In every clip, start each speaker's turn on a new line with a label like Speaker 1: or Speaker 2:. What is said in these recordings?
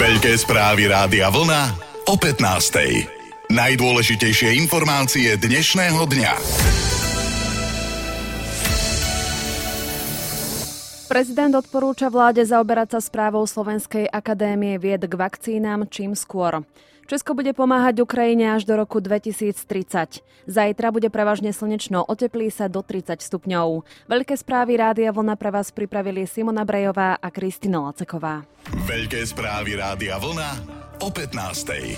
Speaker 1: Veľké správy Rádia Vlna o 15:00. Najdôležitejšie informácie dnešného dňa.
Speaker 2: Prezident odporúča vláde zaoberať sa správou Slovenskej akadémie vied k vakcínám čím skôr. Česko bude pomáhať Ukrajine až do roku 2030. Zajtra bude prevažne slnečno, oteplí sa do 30 stupňov. Veľké správy Rádia Vlna pre vás pripravili Simona Brejová a Kristina Laceková.
Speaker 1: Veľké správy Rádia Vlna o 15:00.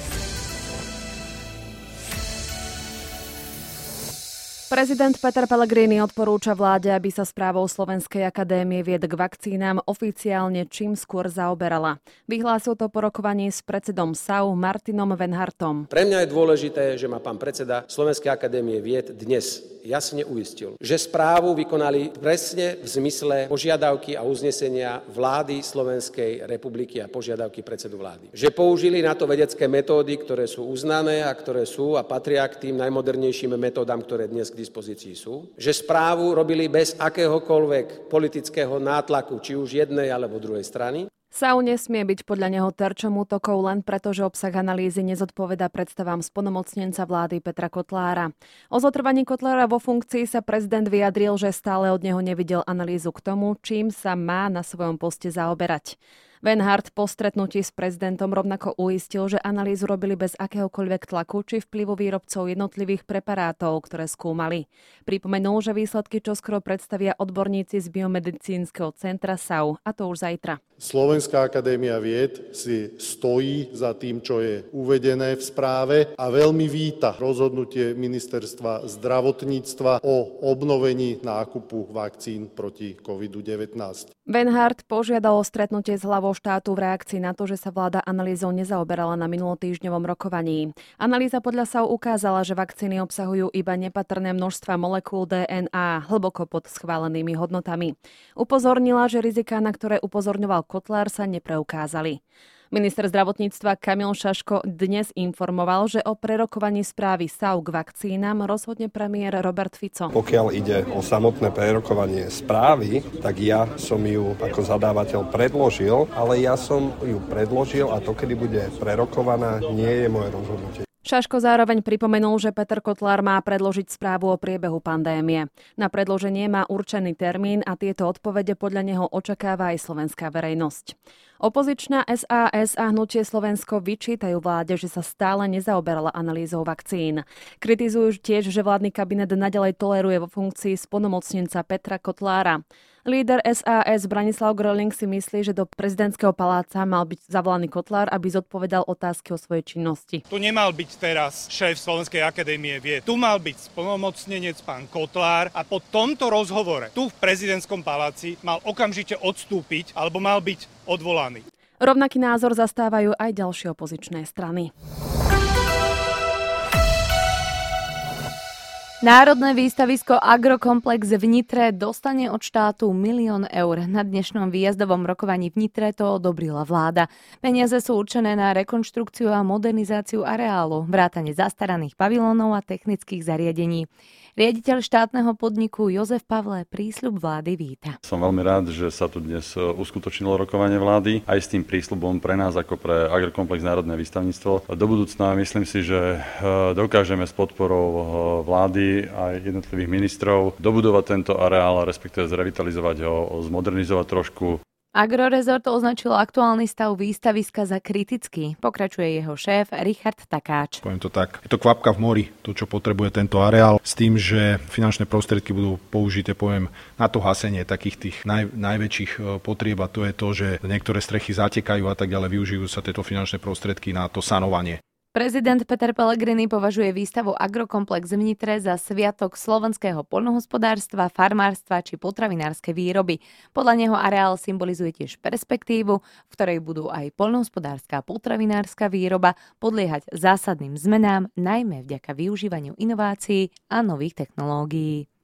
Speaker 2: Prezident Peter Pellegrini odporúča vláde, aby sa správou Slovenskej akadémie vied k vakcínám oficiálne čím skôr zaoberala. Vyhlásil to po rokovaní s predsedom SAU Martinom Venhartom.
Speaker 3: Pre mňa je dôležité, že ma pán predseda Slovenskej akadémie vied dnes jasne uistil, že správu vykonali presne v zmysle požiadavky a uznesenia vlády Slovenskej republiky a požiadavky predsedu vlády. Že použili na to vedecké metódy, ktoré sú uznané a ktoré sú a patria k tým najmodernejším metódam, ktoré dnes k dispozícii sú. Že správu robili bez akéhokoľvek politického nátlaku, či už jednej alebo druhej strany.
Speaker 2: SAU nesmie byť podľa neho terčom útokov len preto, že obsah analýzy nezodpovedá predstavám splnomocnenca vlády Petra Kotlára. O zotrvaní Kotlára vo funkcii sa prezident vyjadril, že stále od neho nevidel analýzu k tomu, čím sa má na svojom poste zaoberať. Venhart po stretnutí s prezidentom rovnako uistil, že analýzu robili bez akéhokoľvek tlaku či vplyvu výrobcov jednotlivých preparátov, ktoré skúmali. Pripomenul, že výsledky čoskoro predstavia odborníci z biomedicínskeho centra SAU, a to už zajtra.
Speaker 4: Slovenská akadémia vied si stojí za tým, čo je uvedené v správe a veľmi víta rozhodnutie ministerstva zdravotníctva o obnovení nákupu vakcín proti COVID-19.
Speaker 2: Venhart požiadal o stretnutie s hlavou štátu v reakcii na to, že sa vláda analýzou nezaoberala na minulotýždňovom rokovaní. Analýza podľa SAU ukázala, že vakcíny obsahujú iba nepatrné množstva molekúl DNA, hlboko pod schválenými hodnotami. Upozornila, že riziká, na ktoré upozorňoval Kotlár, sa nepreukázali. Minister zdravotníctva Kamil Šaško dnes informoval, že o prerokovaní správy SAU k vakcínam rozhodne premiér Robert Fico.
Speaker 5: Pokiaľ ide o samotné prerokovanie správy, tak ja som ju ako zadávateľ predložil, ale ja som ju predložil a to, kedy bude prerokovaná, nie je moje rozhodnutie.
Speaker 2: Šaško zároveň pripomenul, že Peter Kotlár má predložiť správu o priebehu pandémie. Na predloženie má určený termín a tieto odpovede podľa neho očakáva aj slovenská verejnosť. Opozičná SAS a Hnutie Slovensko vyčítajú vláde, že sa stále nezaoberala analýzou vakcín. Kritizujú tiež, že vládny kabinet naďalej toleruje vo funkcii splnomocnenca Petra Kotlára. Líder SAS Branislav Gröling si myslí, že do prezidentského paláca mal byť zavolaný Kotlár, aby zodpovedal otázky o svojej činnosti.
Speaker 6: Tu nemal byť teraz šéf Slovenskej akadémie vied. Tu mal byť splnomocnenec pán Kotlár a po tomto rozhovore tu v prezidentskom paláci mal okamžite odstúpiť alebo mal byť odvolaný.
Speaker 2: Rovnaký názor zastávajú aj ďalšie opozičné strany.
Speaker 7: Národné výstavisko Agrokomplex v Nitre dostane od štátu 1 000 000 eur. Na dnešnom výjazdovom rokovaní v Nitre to odobrila vláda. Peniaze sú určené na rekonštrukciu a modernizáciu areálu, vrátane zastaraných pavilónov a technických zariadení. Riaditeľ štátneho podniku Jozef Pavle prísľub vlády víta.
Speaker 8: Som veľmi rád, že sa tu dnes uskutočnilo rokovanie vlády aj s tým prísľubom pre nás ako pre Agrokomplex Národné výstavníctvo. Do budúcna myslím si, že dokážeme s podporou vlády aj jednotlivých ministrov dobudovať tento areál, respektíve zrevitalizovať ho, zmodernizovať trošku.
Speaker 7: Agrorezort označil aktuálny stav výstaviska za kritický. Pokračuje jeho šéf Richard Takáč.
Speaker 9: Poviem to tak, je to kvapka v mori, to čo potrebuje tento areál, s tým, že finančné prostriedky budú použité, na to hasenie takých tých najväčších potrieb, a to je to, že niektoré strechy zatekajú a tak ďalej, využijú sa tieto finančné prostriedky na to sanovanie.
Speaker 7: Prezident Peter Pellegrini považuje výstavu Agrokomplex v Nitre za sviatok slovenského poľnohospodárstva, farmárstva či potravinárskej výroby. Podľa neho areál symbolizuje tiež perspektívu, v ktorej budú aj poľnohospodárska a potravinárska výroba podliehať zásadným zmenám, najmä vďaka využívaniu inovácií a nových technológií.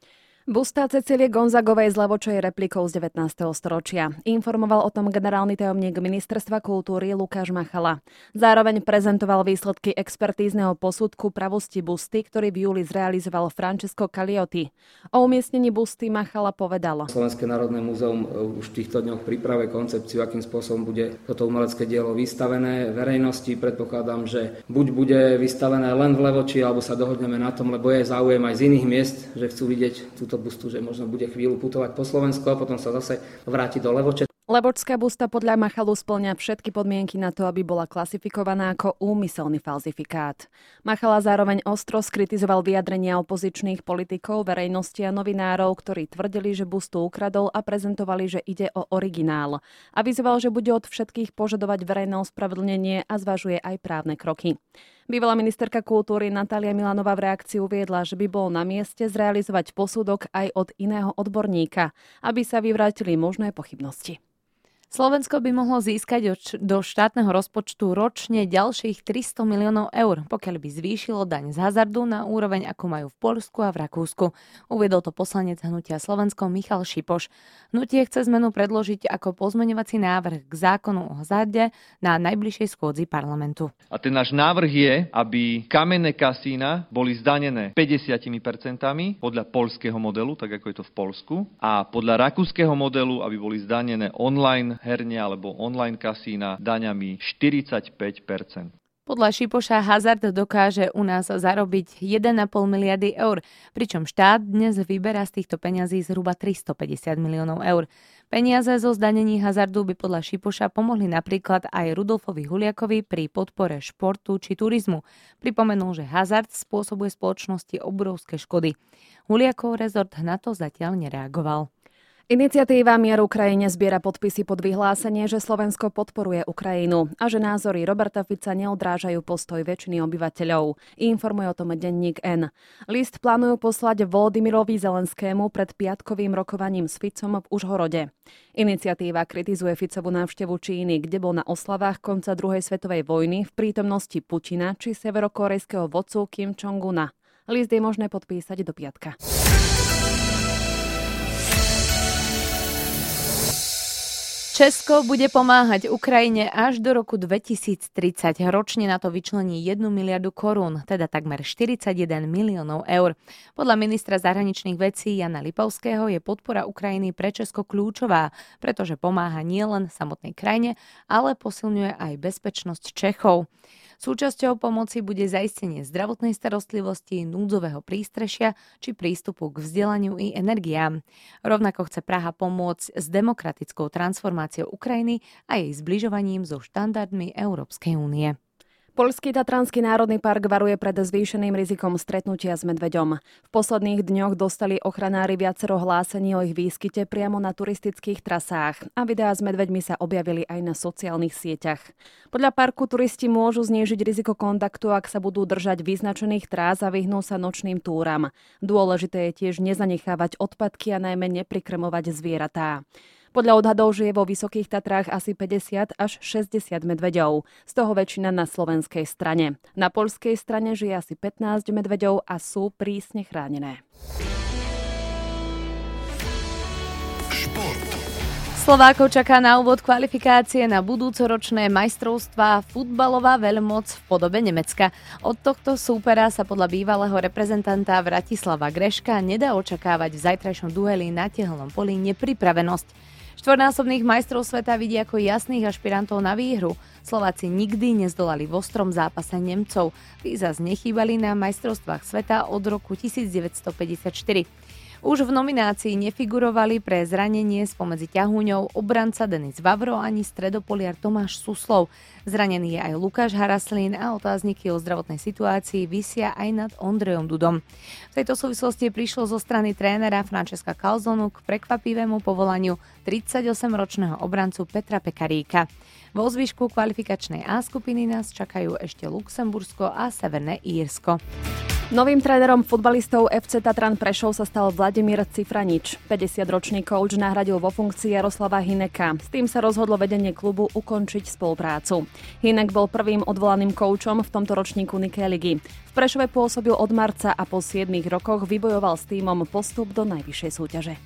Speaker 2: Busta Cecílie Gonzagovej z Levoča je replikou z 19. storočia. Informoval o tom generálny tajomník Ministerstva kultúry Lukáš Machala. Zároveň prezentoval výsledky expertízneho posudku pravosti busty, ktorý v júli zrealizoval Francesco Caliotti. O umiestnení busty Machala povedal:
Speaker 10: Slovenské národné múzeum už v týchto dňoch pripravuje koncepciu, akým spôsobom bude toto umelecké dielo vystavené verejnosti. Predpokladám, že buď bude vystavené len v Levoči, alebo sa dohodneme na tom, lebo je záujem aj z iných miest, že chcú vidieť túto bustu, že možno bude chvíľu putovať po Slovensku a potom sa zase vráti do Levoče.
Speaker 2: Levočská busta podľa Machalu spĺňa všetky podmienky na to, aby bola klasifikovaná ako úmyselný falzifikát. Machala zároveň ostro skritizoval vyjadrenia opozičných politikov, verejnosti a novinárov, ktorí tvrdili, že bustu ukradol a prezentovali, že ide o originál. Avizoval, že bude od všetkých požadovať verejné ospravedlnenie a zvažuje aj právne kroky. Bývalá ministerka kultúry Natália Milanová v reakcii uviedla, že by bolo na mieste zrealizovať posudok aj od iného odborníka, aby sa vyvrátili možné pochybnosti.
Speaker 7: Slovensko by mohlo získať do štátneho rozpočtu ročne ďalších 300 miliónov eur, pokiaľ by zvýšilo daň z hazardu na úroveň, ako majú v Poľsku a v Rakúsku. Uviedol to poslanec Hnutia Slovensko Michal Šipoš. Hnutie chce zmenu predložiť ako pozmeňovací návrh k zákonu o hazarde na najbližšej schôdzi parlamentu.
Speaker 11: A ten náš návrh je, aby kamenné kasína boli zdanené 50% podľa poľského modelu, tak ako je to v Poľsku, a podľa rakúskeho modelu, aby boli zdanené online herne alebo online kasína daňami 45%.
Speaker 7: Podľa Šipoša hazard dokáže u nás zarobiť 1,5 miliardy eur, pričom štát dnes vyberá z týchto peňazí zhruba 350 miliónov eur. Peniaze zo zdanení hazardu by podľa Šipoša pomohli napríklad aj Rudolfovi Huliakovi pri podpore športu či turizmu. Pripomenul, že hazard spôsobuje spoločnosti obrovské škody. Huliakov rezort na to zatiaľ nereagoval.
Speaker 2: Iniciatíva Mier Ukrajine zbiera podpisy pod vyhlásenie, že Slovensko podporuje Ukrajinu a že názory Roberta Fica neodrážajú postoj väčšiny obyvateľov. Informuje o tom denník N. List plánujú poslať Volodymyrovi Zelenskému pred piatkovým rokovaním s Ficom v Užhorode. Iniciatíva kritizuje Ficovú návštevu Číny, kde bol na oslavách konca druhej svetovej vojny v prítomnosti Putina či severokorejského vodcu Kim Jong-una. List je možné podpísať do piatka.
Speaker 7: Česko bude pomáhať Ukrajine až do roku 2030. Ročne na to vyčlení 1 miliardu korún, teda takmer 41 miliónov eur. Podľa ministra zahraničných vecí Jana Lipovského je podpora Ukrajiny pre Česko kľúčová, pretože pomáha nielen samotnej krajine, ale posilňuje aj bezpečnosť Čechov. Súčasťou pomoci bude zaistenie zdravotnej starostlivosti, núdzového prístrešia či prístupu k vzdelaniu i energiám. Rovnako chce Praha pomôcť s demokratickou transformáciou Ukrajiny a jej zbližovaním so štandardmi Európskej únie.
Speaker 2: Poľský Tatranský národný park varuje pred zvýšeným rizikom stretnutia s medveďom. V posledných dňoch dostali ochranári viacero hlásení o ich výskyte priamo na turistických trasách a videá s medveďmi sa objavili aj na sociálnych sieťach. Podľa parku turisti môžu znížiť riziko kontaktu, ak sa budú držať vyznačených trás a vyhnú sa nočným túram. Dôležité je tiež nezanechávať odpadky a najmä neprikrmovať zvieratá. Podľa odhadov žije vo Vysokých Tatrách asi 50 až 60 medveďov, z toho väčšina na slovenskej strane. Na poľskej strane žije asi 15 medveďov a sú prísne chránené.
Speaker 1: Šport.
Speaker 7: Slovákov čaká na úvod kvalifikácie na budúcoročné majstrovstvá futbalová veľmoc v podobe Nemecka. Od tohto súpera sa podľa bývalého reprezentanta Vratislava Greška nedá očakávať v zajtrajšom dueli na tehelnom poli nepripravenosť. Štvornásobných majstrov sveta vidí ako jasných ašpirantov na výhru. Slováci nikdy nezdolali v ostrom zápase Nemcov. Tí zas nechýbali na majstrovstvách sveta od roku 1954. Už v nominácii nefigurovali pre zranenie spomedzi ťahúňov obranca Denis Vavro ani stredopoliar Tomáš Suslov. Zranený je aj Lukáš Haraslín a otázniky o zdravotnej situácii visia aj nad Ondrejom Dudom. V tejto súvislosti prišlo zo strany trénera Francesca Calzonu k prekvapivému povolaniu 38-ročného obrancu Petra Pekaríka. Vo zvyšku kvalifikačnej A skupiny nás čakajú ešte Luxembursko a Severné Írsko.
Speaker 2: Novým trénerom futbalistov FC Tatran Prešov sa stal Vladimír Cifranič. 50-ročný kouč nahradil vo funkcii Jaroslava Hyneka. S tým sa rozhodlo vedenie klubu ukončiť spoluprácu. Hynek bol prvým odvolaným koučom v tomto ročníku Nike ligy. V Prešove pôsobil od marca a po 7 rokoch vybojoval s tímom postup do najvyššej súťaže.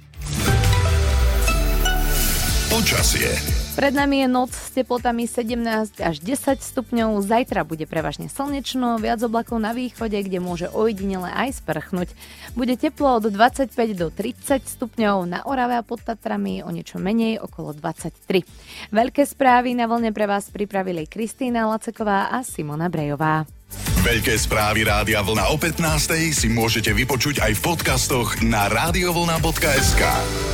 Speaker 1: Počasie.
Speaker 7: Pred nami je noc s teplotami 17 až 10 stupňov. Zajtra bude prevažne slnečno, viac oblakov na východe, kde môže ojedinele aj sprchnúť. Bude teplo od 25 do 30 stupňov, na Orave a pod Tatrami o niečo menej, okolo 23. Veľké správy na vlne pre vás pripravili Kristýna Laceková a Simona Brejová.
Speaker 1: Veľké správy Rádia Vlna o 15:00 si môžete vypočuť aj v podcastoch na radiovlna.sk.